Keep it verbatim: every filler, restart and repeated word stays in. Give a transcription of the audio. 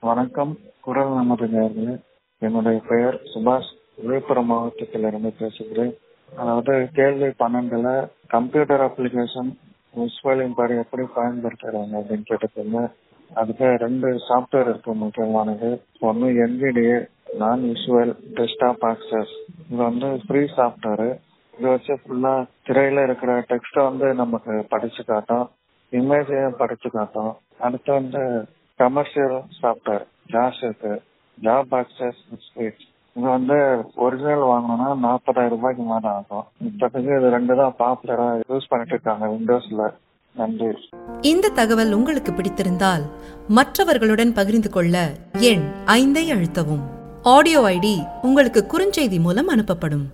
வணக்கம். குரல் நமது நேயர்களே, என்னுடைய பெயர் சுபாஷ். விழுப்புரம் மாவட்டத்திலிருந்து பேசுகிறேன். அதாவது கேள்வி பன்னெண்டுல கம்ப்யூட்டர் அப்ளிகேஷன் விஷுவலின் படி எப்படி பயன்படுத்துறாங்க அப்படின்னு கேட்டுக்கோங்க. அதுக்கு ரெண்டு சாஃப்ட்வேர் இருக்கு முக்கியமானது. ஒன்று என்விடிஏ நான் விஷுவல் டெஸ்க்டாப் ஆக்சஸ். இது வந்து ஃப்ரீ சாஃப்ட்வேர். இது வச்சு ஃபுல்லா திரையில இருக்கிற டெக்ஸ்ட்டை வந்து நமக்கு படிச்சு காட்டும், இமேஜையும் படிச்சு காட்டும். அடுத்து வந்து கமர்ஷியல் சாஃப்ட்வேர் ஜாஸ் இருக்கு, ஜாப் ஆக்சஸ் ஸ்பீச். இது வந்து ஒரிஜினல் வாங்கணும்னா நாற்பதாயிரம் ரூபாய்க்கு மேல ஆகும். இப்போதைக்கு இது ரெண்டு தான் பாப்புலரா யூஸ் பண்ணிட்டு இருக்காங்க விண்டோஸ்ல. நன்றி. இந்த தகவல் உங்களுக்கு பிடித்திருந்தால் மற்றவர்களுடன் பகிர்ந்து கொள்ள எண் ஐந்தை அழுத்தவும். ஆடியோ ஐடி உங்களுக்கு குறுஞ்செய்தி மூலம் அனுப்பப்படும்.